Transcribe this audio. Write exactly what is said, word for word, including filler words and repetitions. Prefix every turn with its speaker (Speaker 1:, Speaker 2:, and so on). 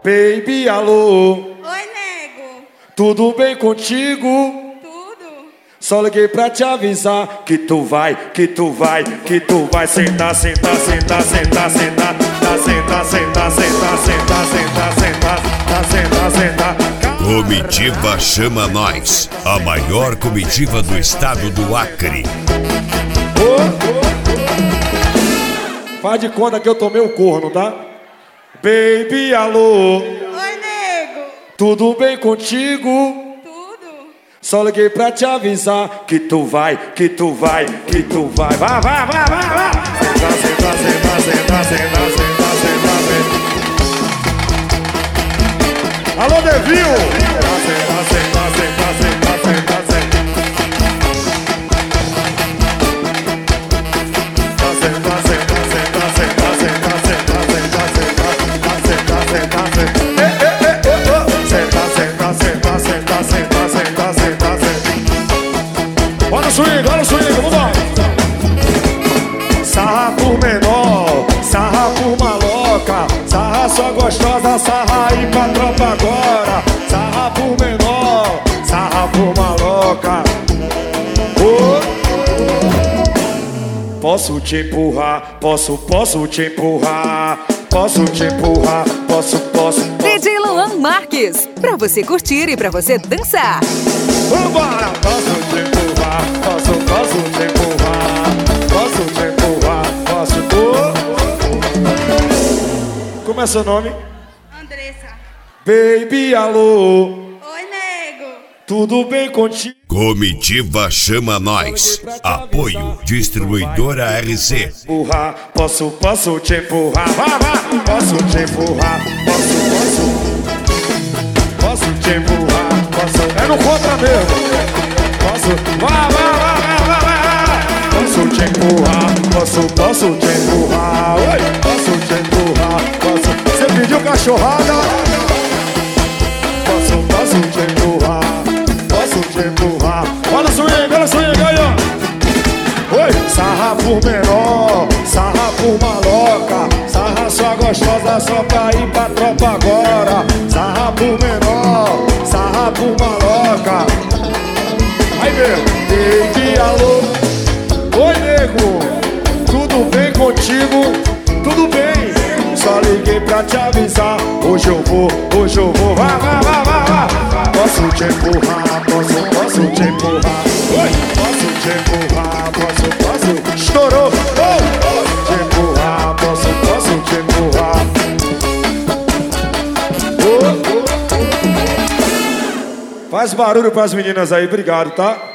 Speaker 1: Baby, alô.
Speaker 2: Oi, nego.
Speaker 1: Tudo bem contigo?
Speaker 2: Tudo.
Speaker 1: Só liguei pra te avisar que tu vai, que tu vai, que tu vai sentar, sentar, sentar, sentar, sentar, tá, sentar, sentar, sentar, sentar, sentar, sentar, tá, sentar, sentar.
Speaker 3: Comitiva Chama Nós, a maior comitiva do estado do Acre.
Speaker 1: Oh, oh, oh. Faz de conta que eu tomei um corno, tá? Baby, alô.
Speaker 2: Oi, nego.
Speaker 1: Tudo bem contigo?
Speaker 2: Tudo.
Speaker 1: Só liguei pra te avisar que tu vai, que tu vai, que tu vai. Vai, vai, vai, vai, vai. Senta, senta, senta, senta, senta, senta, senta, senta. Alô, Devil! Senta, senta, senta, senta, senta, senta, senta. Senta, senta, senta, senta, senta, senta, senta, senta, senta, senta, senta. Ei, ei, ei, ei, oh. Senta, senta, senta, senta, senta, senta, senta, senta. Olha o swing, olha o swing, vambora! Sarra por menor, sarra por maloca, sarra só gostosa, sarra aí pra tropa agora. Sarra por menor, sarra por maloca. Oh. Posso te empurrar, posso, posso te empurrar, posso te empurrar, posso, posso, posso.
Speaker 4: D J Luan Marques, pra você curtir e pra você dançar.
Speaker 1: Vambora! Posso te empurrar, posso, posso te empurrar, posso te empurrar, posso. Oh. Como é seu nome?
Speaker 2: Andressa.
Speaker 1: Baby, alô.
Speaker 2: Oi, nego.
Speaker 1: Tudo bem contigo?
Speaker 3: Comitiva Chama Nós, apoio Distribuidora R C.
Speaker 1: Empurrar, posso, posso te empurrar, vá, vá. Posso te empurrar, posso, posso. Posso te empurrar, posso. É no contra mesmo. Posso, vá, vá, vá, vá, vá, vá. Posso te empurrar, posso, posso te empurrar. Oi, posso te empurrar, posso. Você pediu cachorrada? Posso, posso te empurrar, posso te empurrar. Olha o swing, olha o swing aí, ó. Oi, sarra por menor, sarra por maloca, sarra só gostosa, só pra ir pra tropa agora. Sarra por menor, sarra por maloca. Aí, meu, baby, alô. Oi, nego, tudo bem contigo? Tudo bem, só liguei pra te avisar. Hoje eu vou, hoje eu vou, vai, vai, vai, vai, vai. Posso te empurrar, posso, posso te empurrar. Oi, posso te empurrar, posso, posso. Estourou, oh, posso te empurrar, posso, posso te empurrar. Oh, oh. Faz barulho pras meninas aí, obrigado, tá?